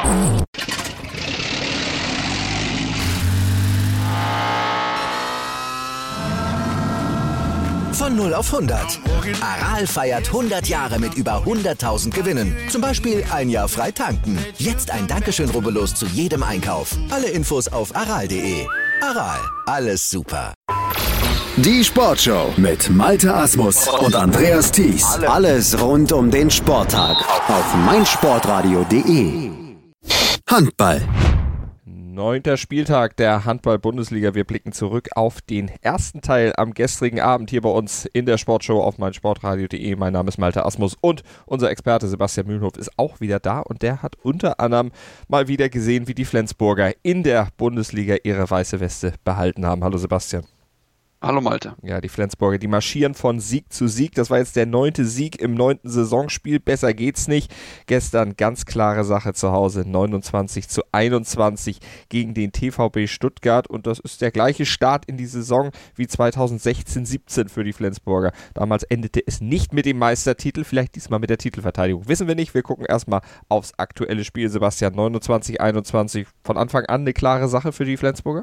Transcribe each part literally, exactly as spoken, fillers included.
Von null auf hundert. Aral feiert hundert Jahre mit über hunderttausend Gewinnen. Zum Beispiel ein Jahr frei tanken. Jetzt ein Dankeschön, rubbellos zu jedem Einkauf. Alle Infos auf aral punkt de. Aral, alles super. Die Sportshow mit Malte Asmus und Andreas Thies. Alles rund um den Sporttag auf meinsportradio punkt de. Handball. Neunter Spieltag der Handball-Bundesliga. Wir blicken zurück auf den ersten Teil am gestrigen Abend hier bei uns in der Sportshow auf meinsportradio punkt de. Mein Name ist Malte Asmus und unser Experte Sebastian Mühlenhof ist auch wieder da und der hat unter anderem mal wieder gesehen, wie die Flensburger in der Bundesliga ihre weiße Weste behalten haben. Hallo Sebastian. Hallo Malte. Ja, die Flensburger, die marschieren von Sieg zu Sieg. Das war jetzt der neunte Sieg im neunten Saisonspiel. Besser geht's nicht. Gestern ganz klare Sache zu Hause. neunundzwanzig zu einundzwanzig gegen den T V B Stuttgart. Und das ist der gleiche Start in die Saison wie zweitausendsechzehn siebzehn für die Flensburger. Damals endete es nicht mit dem Meistertitel. Vielleicht diesmal mit der Titelverteidigung. Wissen wir nicht. Wir gucken erstmal aufs aktuelle Spiel. Sebastian, neunundzwanzig einundzwanzig. Von Anfang an eine klare Sache für die Flensburger?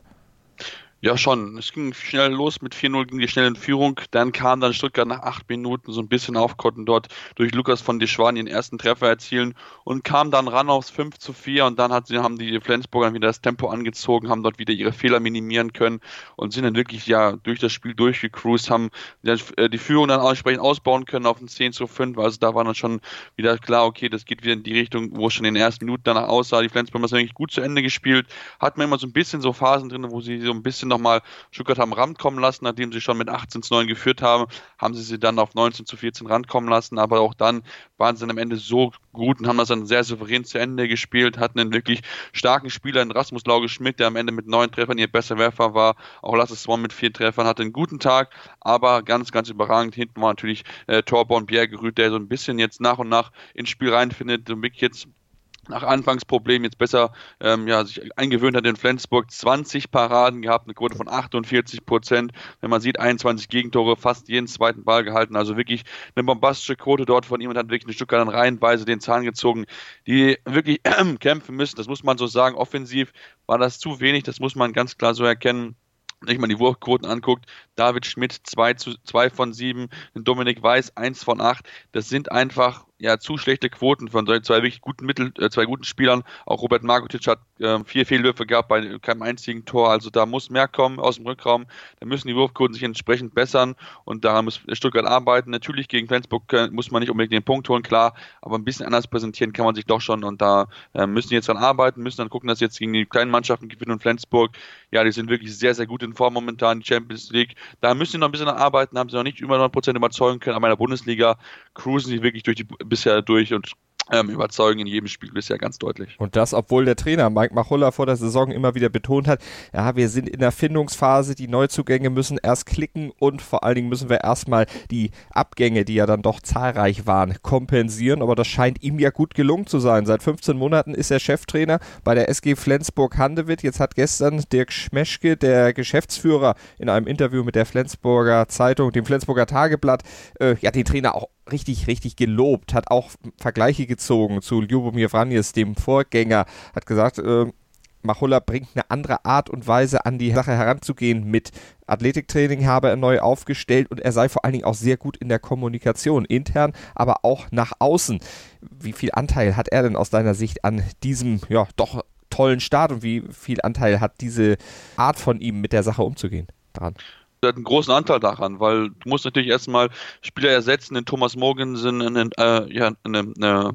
Ja, schon. Es ging schnell los mit vier null, ging die schnell in Führung. Dann kam dann Stuttgart nach acht Minuten so ein bisschen auf, konnten dort durch Lukas von Deschwan ihren ersten Treffer erzielen und kam dann ran aufs fünf zu vier und dann hat, haben die Flensburger wieder das Tempo angezogen, haben dort wieder ihre Fehler minimieren können und sind dann wirklich ja durch das Spiel durchgecruised, haben die Führung dann entsprechend ausbauen können auf ein zehn zu fünf. Also da war dann schon wieder klar, okay, das geht wieder in die Richtung, wo es schon in den ersten Minuten danach aussah. Die Flensburger haben das wirklich gut zu Ende gespielt. Hatten wir immer so ein bisschen so Phasen drin, wo sie so ein bisschen nochmal Stuttgart haben rankommen lassen, nachdem sie schon mit achtzehn zu neun geführt haben, haben sie sie dann auf neunzehn zu vierzehn rankommen lassen, aber auch dann waren sie dann am Ende so gut und haben das dann sehr souverän zu Ende gespielt, hatten einen wirklich starken Spieler in Rasmus Lauge-Schmidt, der am Ende mit neun Treffern ihr bester Werfer war, auch Lasse Swan mit vier Treffern, hatte einen guten Tag, aber ganz, ganz überragend. Hinten war natürlich äh, Thorborn Bjergerüth, der so ein bisschen jetzt nach und nach ins Spiel reinfindet und wirklich jetzt nach Anfangsproblemen jetzt besser ähm, ja, sich eingewöhnt hat in Flensburg. zwanzig Paraden gehabt, eine Quote von achtundvierzig Prozent. Wenn man sieht, einundzwanzig Gegentore, fast jeden zweiten Ball gehalten. Also wirklich eine bombastische Quote dort von ihm und hat wirklich ein Stück dann reihenweise den Zahn gezogen, die wirklich äh, kämpfen müssen. Das muss man so sagen. Offensiv war das zu wenig, das muss man ganz klar so erkennen. Wenn man die Wurfquoten anguckt, David Schmidt zwei von sieben, Dominik Weiß eins von acht, das sind einfach ja zu schlechte Quoten von zwei wirklich guten Mittel, äh, zwei guten Spielern. Auch Robert Markotic hat äh, vier Fehlwürfe gehabt bei keinem einzigen Tor, also da muss mehr kommen aus dem Rückraum, da müssen die Wurfquoten sich entsprechend bessern und daran muss Stuttgart arbeiten. Natürlich gegen Flensburg äh, muss man nicht unbedingt den Punkt holen, klar, aber ein bisschen anders präsentieren kann man sich doch schon und da äh, müssen die jetzt dran arbeiten, müssen dann gucken, dass sie jetzt gegen die kleinen Mannschaften gewinnen und Flensburg, ja, die sind wirklich sehr, sehr gut in Form momentan, die Champions League, da müssen sie noch ein bisschen arbeiten, haben sie noch nicht über neun Prozent überzeugen können, aber in der Bundesliga cruisen sie wirklich durch die bisher durch und ähm, überzeugen in jedem Spiel bisher ganz deutlich. Und das, obwohl der Trainer Mike Machulla vor der Saison immer wieder betont hat, ja, wir sind in der Findungsphase, die Neuzugänge müssen erst klicken und vor allen Dingen müssen wir erstmal die Abgänge, die ja dann doch zahlreich waren, kompensieren, aber das scheint ihm ja gut gelungen zu sein. Seit fünfzehn Monaten ist er Cheftrainer bei der S G Flensburg-Handewitt. Jetzt hat gestern Dirk Schmeschke, der Geschäftsführer, in einem Interview mit der Flensburger Zeitung, dem Flensburger Tageblatt, äh, ja, den Trainer auch richtig, richtig gelobt, hat auch Vergleiche gezogen zu Ljubomir Vranjes, dem Vorgänger, hat gesagt, äh, Machulla bringt eine andere Art und Weise an die Sache heranzugehen mit Athletiktraining, habe er neu aufgestellt und er sei vor allen Dingen auch sehr gut in der Kommunikation, intern, aber auch nach außen. Wie viel Anteil hat er denn aus deiner Sicht an diesem, ja, doch tollen Start und wie viel Anteil hat diese Art von ihm, mit der Sache umzugehen, dran? Hat einen großen Anteil daran, weil du musst natürlich erstmal Spieler ersetzen, den Thomas Mogensen, einen, äh, ja, eine, eine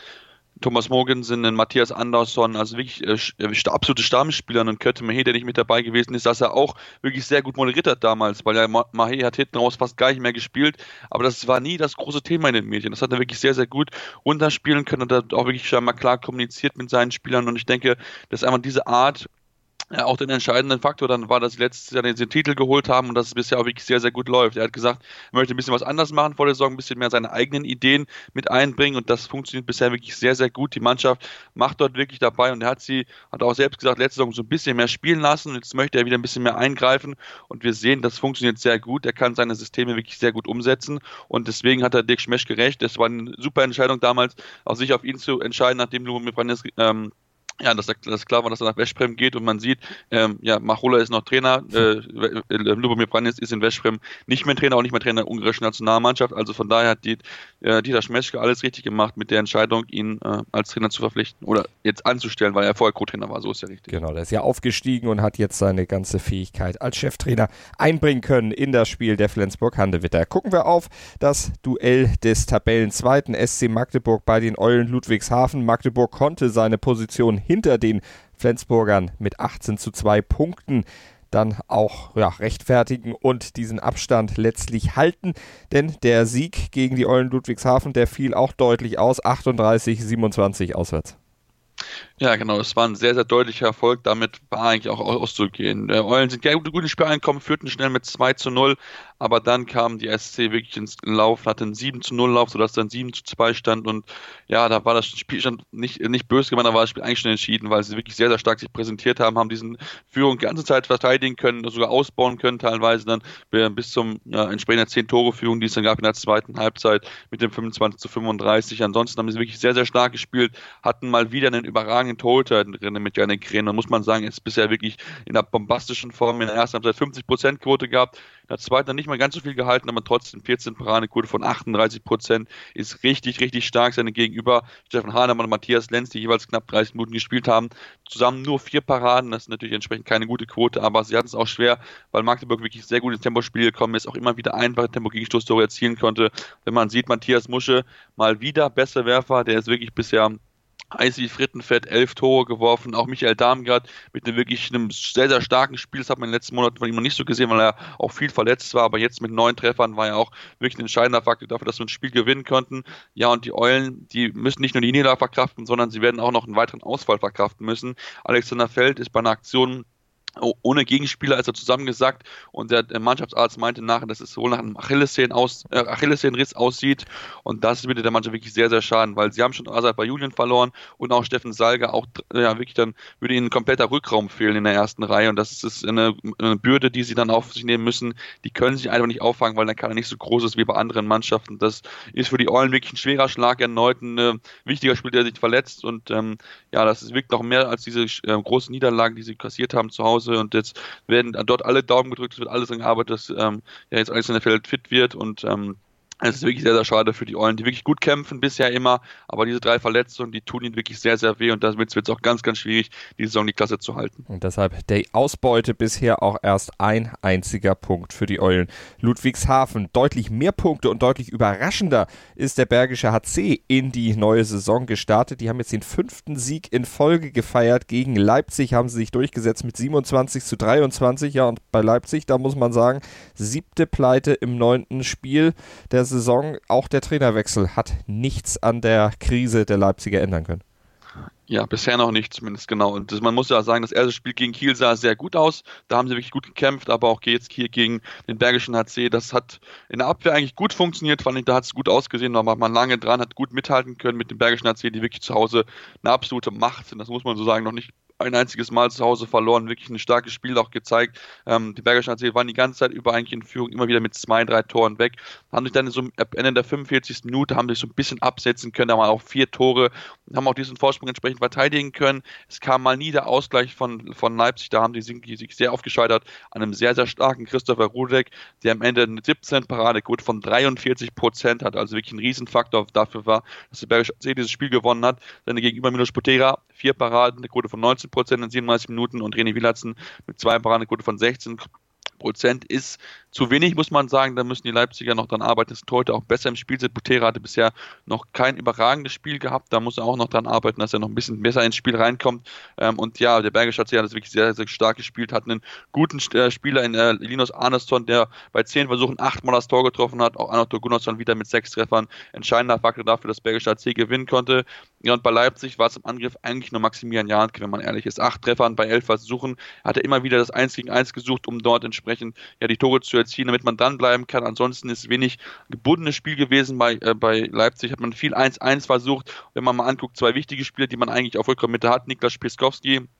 Thomas Mogensen, einen Matthias Andersson, also wirklich äh, absolute Stammspieler, und Kötte Mahé, der nicht mit dabei gewesen ist, dass er auch wirklich sehr gut moderiert hat damals, weil ja Mahé hat hinten raus fast gar nicht mehr gespielt, aber das war nie das große Thema in den Medien. Das hat er wirklich sehr, sehr gut runterspielen können und hat auch wirklich schon mal klar kommuniziert mit seinen Spielern und ich denke, dass einfach diese Art ja, auch den entscheidenden Faktor dann war, dass sie letztes Jahr den Titel geholt haben und dass es bisher auch wirklich sehr, sehr gut läuft. Er hat gesagt, er möchte ein bisschen was anders machen vor der Saison, ein bisschen mehr seine eigenen Ideen mit einbringen und das funktioniert bisher wirklich sehr, sehr gut. Die Mannschaft macht dort wirklich dabei und er hat sie, hat auch selbst gesagt, letzte Saison so ein bisschen mehr spielen lassen und jetzt möchte er wieder ein bisschen mehr eingreifen und wir sehen, das funktioniert sehr gut. Er kann seine Systeme wirklich sehr gut umsetzen und deswegen hat er Dirk Schmeschke recht. Es war eine super Entscheidung damals, auch sich auf ihn zu entscheiden, nachdem Ljubomir Vranjes ähm, ja, dass das klar war, dass er nach Veszprém geht und man sieht, ähm, ja, Machulla ist noch Trainer, äh, Lubomir Branic ist in Veszprém nicht mehr Trainer, auch nicht mehr Trainer der ungarischen Nationalmannschaft, also von daher hat die, äh, Dieter Schmeschke alles richtig gemacht mit der Entscheidung, ihn äh, als Trainer zu verpflichten oder jetzt anzustellen, weil er vorher Co-Trainer war, so ist ja richtig. Genau, der ist ja aufgestiegen und hat jetzt seine ganze Fähigkeit als Cheftrainer einbringen können in das Spiel der Flensburg-Handewitter. Gucken wir auf das Duell des Tabellenzweiten S C Magdeburg bei den Eulen Ludwigshafen. Magdeburg konnte seine Position hinter den Flensburgern mit achtzehn zu zwei Punkten dann auch ja, rechtfertigen und diesen Abstand letztlich halten, denn der Sieg gegen die Eulen Ludwigshafen, der fiel auch deutlich aus, achtunddreißig siebenundzwanzig auswärts. Ja, genau, es war ein sehr, sehr deutlicher Erfolg, damit war eigentlich auch auszugehen. Die Eulen sind gut, gut ins Spiel eingekommen, führten schnell mit zwei zu null, aber dann kam die S C wirklich ins Lauf, hatte einen sieben zu null Lauf, sodass dann sieben zu zwei stand und ja, da war das Spielstand nicht, nicht böse gemeint, da war das Spiel eigentlich schon entschieden, weil sie wirklich sehr, sehr stark sich präsentiert haben, haben diesen Führung die ganze Zeit verteidigen können, sogar ausbauen können, teilweise dann bis zum ja, entsprechenden zehn Tore Führung, die es dann gab in der zweiten Halbzeit mit dem fünfundzwanzig zu fünfunddreißig. Ansonsten haben sie wirklich sehr, sehr stark gespielt, hatten mal wieder einen überragenden Torhüter drin mit Janik Kren. Da muss man sagen, ist bisher wirklich in der bombastischen Form in der ersten Halbzeit fünfzig Prozent Quote gehabt, in der zweiten dann nicht mal ganz so viel gehalten, aber trotzdem vierzehn Paradenquote von achtunddreißig Prozent ist richtig, richtig stark. Seine Gegenüber Steffen Hahnemann und Matthias Lenz, die jeweils knapp dreißig Minuten gespielt haben, zusammen nur vier Paraden, das ist natürlich entsprechend keine gute Quote, aber sie hatten es auch schwer, weil Magdeburg wirklich sehr gut ins Tempospiel gekommen ist, auch immer wieder einfache Tempo-Gegenstoßtore erzielen konnte. Wenn man sieht, Matthias Musche mal wieder bester Werfer, der ist wirklich bisher heiß wie Frittenfett, elf Tore geworfen, auch Michael Darmgard mit einem wirklich einem sehr, sehr starken Spiel, das hat man in den letzten Monaten von ihm noch nicht so gesehen, weil er auch viel verletzt war, aber jetzt mit neun Treffern war er auch wirklich ein entscheidender Faktor dafür, dass wir ein Spiel gewinnen konnten. Ja, und die Eulen, die müssen nicht nur die Niederlage verkraften, sondern sie werden auch noch einen weiteren Ausfall verkraften müssen. Alexander Feld ist bei einer Aktion ohne Gegenspieler, ist er zusammengesackt und der Mannschaftsarzt meinte nachher, dass es wohl nach einem Achillessehnen aus, äh, Achillessehnenriss aussieht und das würde der Mannschaft wirklich sehr, sehr schaden, weil sie haben schon Azad bei Julian verloren und auch Steffen Salger, auch ja wirklich dann würde ihnen ein kompletter Rückraum fehlen in der ersten Reihe und das ist eine, eine Bürde, die sie dann auf sich nehmen müssen, die können sich einfach nicht auffangen, weil der Kader nicht so groß ist wie bei anderen Mannschaften. Das ist für die Eulen wirklich ein schwerer Schlag, erneut ein äh, wichtiger Spieler, der sich verletzt und ähm, ja, das ist wirklich noch mehr als diese äh, großen Niederlagen, die sie kassiert haben zu Hause. Und jetzt werden dort alle Daumen gedrückt, es wird alles angearbeitet, dass ähm, ja, jetzt Alexander Feld fit wird und ähm, es ist wirklich sehr, sehr schade für die Eulen, die wirklich gut kämpfen, bisher immer, aber diese drei Verletzungen, die tun ihnen wirklich sehr, sehr weh und damit wird es auch ganz, ganz schwierig, die Saison die Klasse zu halten. Und deshalb der Ausbeute bisher auch erst ein einziger Punkt für die Eulen Ludwigshafen. Deutlich mehr Punkte und deutlich überraschender ist der Bergische H C in die neue Saison gestartet. Die haben jetzt den fünften Sieg in Folge gefeiert. Gegen Leipzig haben sie sich durchgesetzt mit siebenundzwanzig zu dreiundzwanzig. Ja, und bei Leipzig, da muss man sagen, siebte Pleite im neunten Spiel der Saison. Auch der Trainerwechsel hat nichts an der Krise der Leipziger ändern können. Ja, bisher noch nicht, zumindest genau. Und das, man muss ja sagen, das erste Spiel gegen Kiel sah sehr gut aus. Da haben sie wirklich gut gekämpft, aber auch jetzt hier gegen den Bergischen H C, das hat in der Abwehr eigentlich gut funktioniert, fand ich, da hat es gut ausgesehen, da war man lange dran, hat gut mithalten können mit dem Bergischen H C, die wirklich zu Hause eine absolute Macht sind. Das muss man so sagen, noch nicht ein einziges Mal zu Hause verloren, wirklich ein starkes Spiel auch gezeigt. Ähm, die Bergischen H C waren die ganze Zeit über eigentlich in Führung, immer wieder mit zwei, drei Toren weg, haben sich dann so ab Ende der fünfundvierzigsten Minute haben sich so ein bisschen absetzen können, da waren auch vier Tore, haben auch diesen Vorsprung entsprechend verteidigen können. Es kam mal nie der Ausgleich von, von Leipzig, da haben die sich sehr aufgescheitert an einem sehr, sehr starken Christopher Rudek, der am Ende eine siebzehn Paradequote von dreiundvierzig Prozent hat, also wirklich ein Riesenfaktor dafür war, dass der Bergische H C dieses Spiel gewonnen hat. Seine Gegenüber Milos Potera, vier Paraden, eine Quote von neunzehn Prozent in siebenunddreißig Minuten und René Wielatzen mit zwei Paraden, eine Quote von sechzehn Prozent ist zu wenig, muss man sagen. Da müssen die Leipziger noch dran arbeiten, dass heute auch besser im Spiel sind. Butera hatte bisher noch kein überragendes Spiel gehabt. Da muss er auch noch dran arbeiten, dass er noch ein bisschen besser ins Spiel reinkommt. Ähm, und ja, der Bergische H C hat das wirklich sehr, sehr stark gespielt, hat einen guten äh, Spieler in äh, Linus Arnesson, der bei zehn Versuchen achtmal das Tor getroffen hat. Auch Anatol Gunnarsson wieder mit sechs Treffern. Entscheidender Faktor dafür, dass Bergische H C gewinnen konnte. Ja, und bei Leipzig war es im Angriff eigentlich nur Maximilian Jahnke, wenn man ehrlich ist. Acht Treffern bei elf Versuchen. Hat er immer wieder das eins gegen eins gesucht, um dort entsprechend ja, die Tore zu erzielen, damit man dranbleiben kann. Ansonsten ist es wenig gebundenes Spiel gewesen. Bei, äh, bei Leipzig hat man viel eins eins versucht. Wenn man mal anguckt, zwei wichtige Spieler, die man eigentlich auf Rückraummitte hat. Niklas Pieskowski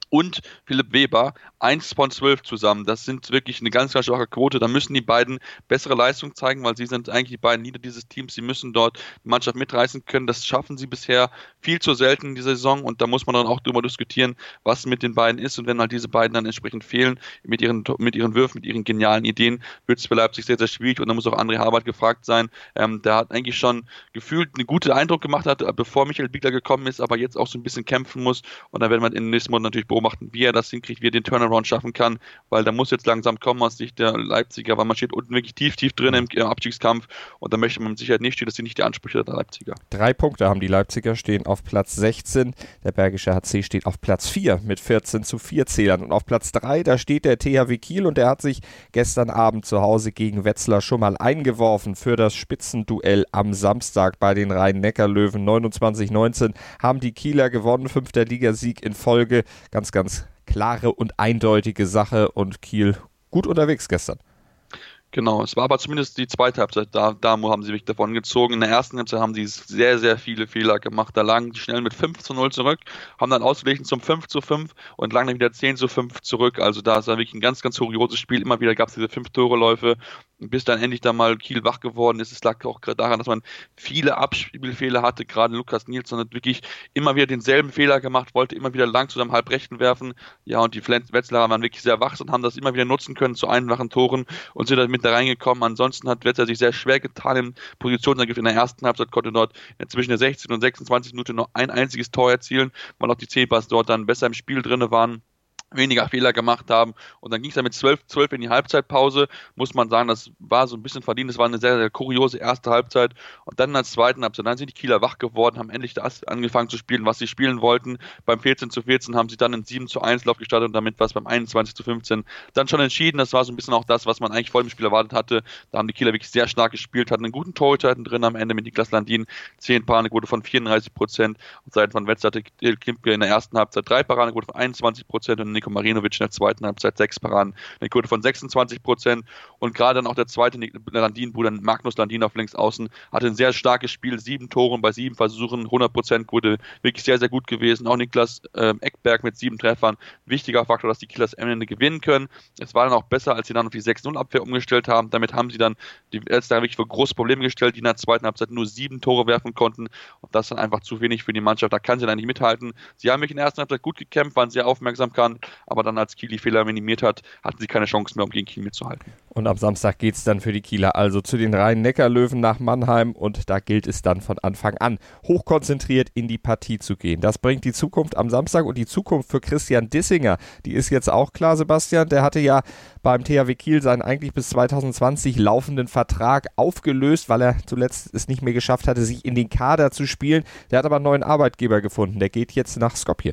und Philipp Weber, eins von zwölf zusammen. Das sind wirklich eine ganz, ganz schwache Quote. Da müssen die beiden bessere Leistung zeigen, weil sie sind eigentlich die beiden Leader dieses Teams. Sie müssen dort die Mannschaft mitreißen können. Das schaffen sie bisher viel zu selten in dieser Saison und da muss man dann auch drüber diskutieren, was mit den beiden ist. Und wenn halt diese beiden dann entsprechend fehlen, mit ihren, mit ihren Würfen, mit ihren genialen Ideen, wird es für Leipzig sehr, sehr schwierig. Und da muss auch André Harbert gefragt sein. Ähm, der hat eigentlich schon gefühlt einen guten Eindruck gemacht, hat, bevor Michael Biegler gekommen ist, aber jetzt auch so ein bisschen kämpfen muss. Und da werden wir in den nächsten Monaten natürlich beobachten, wie er das hinkriegt, wie er den Turnaround schaffen kann, weil da muss jetzt langsam kommen aus Sicht der Leipziger, weil man steht unten wirklich tief, tief drin im, im Abstiegskampf und da möchte man mit Sicherheit nicht stehen, das sind nicht die Ansprüche der Leipziger. Drei Punkte haben die Leipziger, stehen auf Platz sechzehn, der Bergische H C steht auf Platz vier mit vierzehn zu vier Zählern und auf Platz drei, da steht der T H W Kiel und der hat sich gestern Abend zu Hause gegen Wetzlar schon mal eingeworfen für das Spitzenduell am Samstag bei den Rhein-Neckar-Löwen. neunundzwanzig neunzehn haben die Kieler gewonnen, fünfter Ligasieg in Folge. Ganz, ganz klare und eindeutige Sache und Kiel gut unterwegs gestern. Genau, es war aber zumindest die zweite Halbzeit, da, da haben sie wirklich davon gezogen. In der ersten Halbzeit haben sie sehr, sehr viele Fehler gemacht. Da lagen die schnell mit fünf zu null zurück, haben dann ausgeglichen zum fünf zu fünf und lagen dann wieder zehn zu fünf zurück. Also da ist war wirklich ein ganz, ganz kurioses Spiel. Immer wieder gab es diese fünf-Tore-Läufe, bis dann endlich dann mal Kiel wach geworden ist. Es lag auch gerade daran, dass man viele Abspielfehler hatte. Gerade Lukas Nilsson hat wirklich immer wieder denselben Fehler gemacht, wollte immer wieder lang zu seinem Halbrechten werfen. Ja, und die Wetzlarer waren wirklich sehr wach und haben das immer wieder nutzen können zu einfachen Toren und sind dann mit da reingekommen. Ansonsten hat Wetzlar sich sehr schwer getan im Positionsangriff. In der ersten Halbzeit konnte dort zwischen der sechzehnten und sechsundzwanzigsten Minute noch ein einziges Tor erzielen, weil auch die Zebras dort dann besser im Spiel drin waren, weniger Fehler gemacht haben und dann ging es dann mit zwölf zwölf in die Halbzeitpause, muss man sagen, das war so ein bisschen verdient, das war eine sehr, sehr kuriose erste Halbzeit und dann in der zweiten Halbzeit, dann sind die Kieler wach geworden, haben endlich das angefangen zu spielen, was sie spielen wollten, beim vierzehn zu vierzehn haben sie dann einen sieben zu eins Lauf gestartet und damit war es beim einundzwanzig zu fünfzehn dann schon entschieden, das war so ein bisschen auch das, was man eigentlich vor dem Spiel erwartet hatte, da haben die Kieler wirklich sehr stark gespielt, hatten einen guten Torhüter drin am Ende mit Niklas Landin, zehn Paradequote von vierunddreißig Prozent und Seiten von Wetzlar hatte Klimke in der ersten Halbzeit drei Paradequote von einundzwanzig Prozent und Nico Marinovic in der zweiten Halbzeit sechs Paraden, eine Quote von sechsundzwanzig Prozent und gerade dann auch der zweite Landin-Bruder Magnus Landin auf links außen hatte ein sehr starkes Spiel, sieben Toren bei sieben Versuchen, hundert Prozent Quote, wirklich sehr, sehr gut gewesen. Auch Niklas äh, Eckberg mit sieben Treffern, wichtiger Faktor, dass die Kielers am Ende gewinnen können. Es war dann auch besser, als sie dann auf die sechs null Abwehr umgestellt haben. Damit haben sie dann die Wetzlar wirklich vor große Probleme gestellt, die in der zweiten Halbzeit nur sieben Tore werfen konnten und das dann einfach zu wenig für die Mannschaft. Da kann sie dann nicht mithalten. Sie haben mich in der ersten Halbzeit gut gekämpft, waren sehr aufmerksam kann, aber dann als Kiel die Fehler minimiert hat, hatten sie keine Chance mehr, um gegen Kiel mitzuhalten. Und am Samstag geht es dann für die Kieler also zu den Rhein-Neckar-Löwen nach Mannheim und da gilt es dann von Anfang an, hochkonzentriert in die Partie zu gehen. Das bringt die Zukunft am Samstag und die Zukunft für Christian Dissinger, die ist jetzt auch klar, Sebastian. Der hatte ja beim T H W Kiel seinen eigentlich bis zwanzig zwanzig laufenden Vertrag aufgelöst, weil er zuletzt es nicht mehr geschafft hatte, sich in den Kader zu spielen. Der hat aber einen neuen Arbeitgeber gefunden. Der geht jetzt nach Skopje.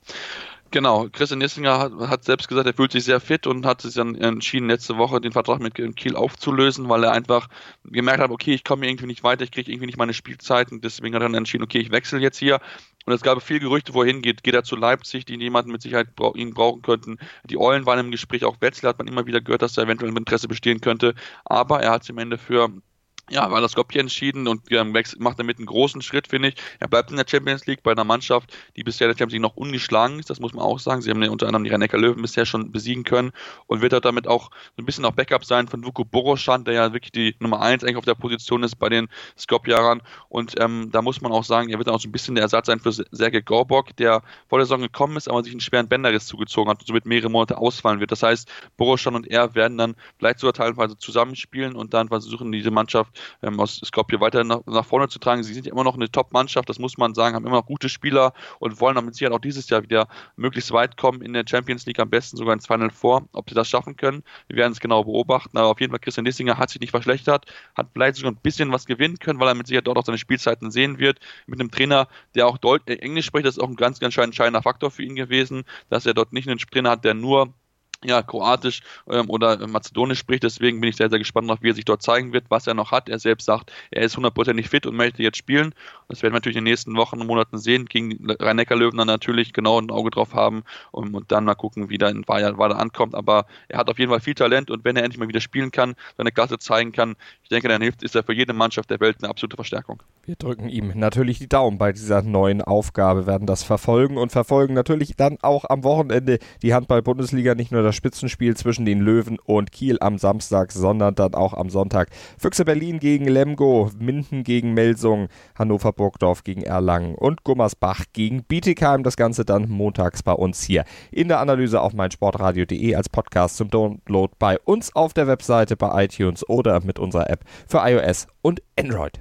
Genau, Christian Dissinger hat, hat selbst gesagt, er fühlt sich sehr fit und hat sich dann entschieden, letzte Woche den Vertrag mit Kiel aufzulösen, weil er einfach gemerkt hat, okay, ich komme irgendwie nicht weiter, ich kriege irgendwie nicht meine Spielzeiten, deswegen hat er dann entschieden, okay, ich wechsle jetzt hier. Und es gab viele Gerüchte, wo er hingeht. Geht er zu Leipzig, die jemanden mit Sicherheit bra- ihn brauchen könnten. Die Eulen waren im Gespräch, auch Wetzlar hat man immer wieder gehört, dass da eventuell Interesse bestehen könnte. Aber er hat sich am Ende für Ja, war das Skopje entschieden und ähm, macht damit einen großen Schritt, finde ich. Er bleibt in der Champions League bei einer Mannschaft, die bisher der Champions League noch ungeschlagen ist, das muss man auch sagen. Sie haben ja unter anderem die Rhein-Neckar-Löwen bisher schon besiegen können und wird halt damit auch so ein bisschen auch Backup sein von Vuko Boroschan, der ja wirklich die Nummer eins eigentlich auf der Position ist bei den Skopjarern. Und ähm, da muss man auch sagen, er wird auch so ein bisschen der Ersatz sein für Sergej Gorbok, der vor der Saison gekommen ist, aber sich einen schweren Bänderriss zugezogen hat und somit mehrere Monate ausfallen wird. Das heißt, Boroschan und er werden dann vielleicht sogar teilweise zusammenspielen und dann versuchen, diese Mannschaft ähm, aus Skopje weiter nach, nach vorne zu tragen. Sie sind ja immer noch eine Top-Mannschaft, das muss man sagen, haben immer noch gute Spieler und wollen damit sicher auch dieses Jahr wieder möglichst weit kommen in der Champions League, am besten sogar ins Final Four. Ob sie das schaffen können, wir werden es genau beobachten, aber auf jeden Fall Christian Dissinger hat sich nicht verschlechtert, hat vielleicht sogar ein bisschen was gewinnen können, weil er mit Sicherheit dort auch seine Spielzeiten sehen wird, mit einem Trainer, der auch Deut- Englisch spricht, das ist auch ein ganz, ganz entscheidender Faktor für ihn gewesen, dass er dort nicht einen Trainer hat, der nur ja, Kroatisch ähm, oder Mazedonisch spricht. Deswegen bin ich sehr, sehr gespannt darauf, wie er sich dort zeigen wird, was er noch hat. Er selbst sagt, er ist hundertprozentig fit und möchte jetzt spielen. Das werden wir natürlich in den nächsten Wochen und Monaten sehen. Gegen die Rhein-Neckar-Löwen dann natürlich genau ein Auge drauf haben und, und dann mal gucken, wie er in Weiler ankommt. Aber er hat auf jeden Fall viel Talent und wenn er endlich mal wieder spielen kann, seine Klasse zeigen kann, ich denke, dann hilft, ist er für jede Mannschaft der Welt eine absolute Verstärkung. Wir drücken ihm natürlich die Daumen bei dieser neuen Aufgabe, werden das verfolgen und verfolgen natürlich dann auch am Wochenende die Handball-Bundesliga, nicht nur das Spitzenspiel zwischen den Löwen und Kiel am Samstag, sondern dann auch am Sonntag Füchse Berlin gegen Lemgo, Minden gegen Melsung, Hannover Burgdorf gegen Erlangen und Gummersbach gegen Bietigheim. Das Ganze dann montags bei uns hier in der Analyse auf meinsportradio punkt de als Podcast zum Download bei uns auf der Webseite, bei iTunes oder mit unserer App für iOS und Android.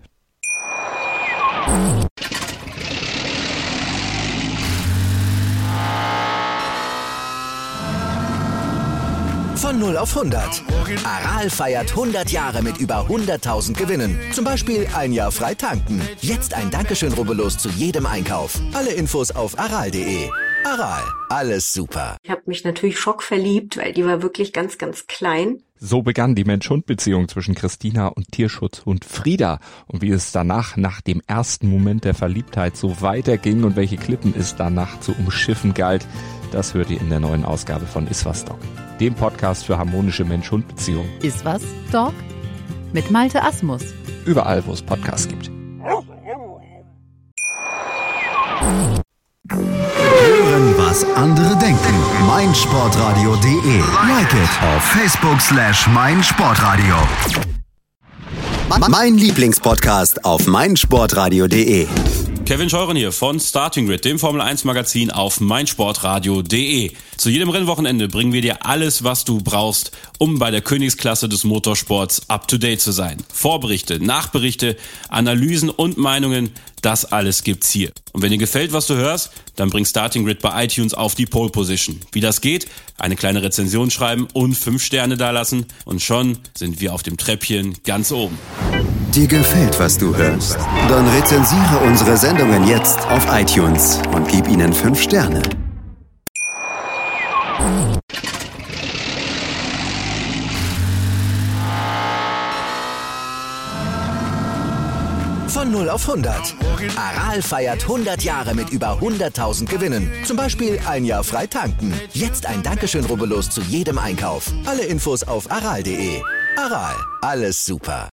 Von null auf hundert. Aral feiert hundert Jahre mit über hunderttausend Gewinnen. Zum Beispiel ein Jahr frei tanken. Jetzt ein Dankeschön, rubbellos zu jedem Einkauf. Alle Infos auf aral punkt de. Aral, alles super. Ich habe mich natürlich schockverliebt, weil die war wirklich ganz, ganz klein. So begann die Mensch-Hund-Beziehung zwischen Christina und Tierschutzhund Frieda. Und wie es danach, nach dem ersten Moment der Verliebtheit, so weiterging und welche Klippen es danach zu umschiffen galt, das hört ihr in der neuen Ausgabe von Iswas Dog, dem Podcast für harmonische Mensch-Hund-Beziehungen. Iswas Dog mit Malte Asmus. Überall, wo es Podcasts gibt. Hören, was andere denken. meinsportradio punkt de. Like it auf Facebook slash meinsportradio. Mein Lieblingspodcast auf meinsportradio punkt de. Kevin Scheuren hier von Starting Grid, dem Formel eins Magazin auf meinsportradio punkt de. Zu jedem Rennwochenende bringen wir dir alles, was du brauchst, um bei der Königsklasse des Motorsports up to date zu sein. Vorberichte, Nachberichte, Analysen und Meinungen, das alles gibt's hier. Und wenn dir gefällt, was du hörst, dann bring Starting Grid bei iTunes auf die Pole Position. Wie das geht? Eine kleine Rezension schreiben und fünf Sterne dalassen und schon sind wir auf dem Treppchen ganz oben. Dir gefällt, was du hörst? Dann rezensiere unsere Sendungen jetzt auf iTunes und gib ihnen fünf Sterne. Von null auf hundert. Aral feiert hundert Jahre mit über hunderttausend Gewinnen. Zum Beispiel ein Jahr frei tanken. Jetzt ein Dankeschön, rubbellos zu jedem Einkauf. Alle Infos auf aral punkt de. Aral, alles super.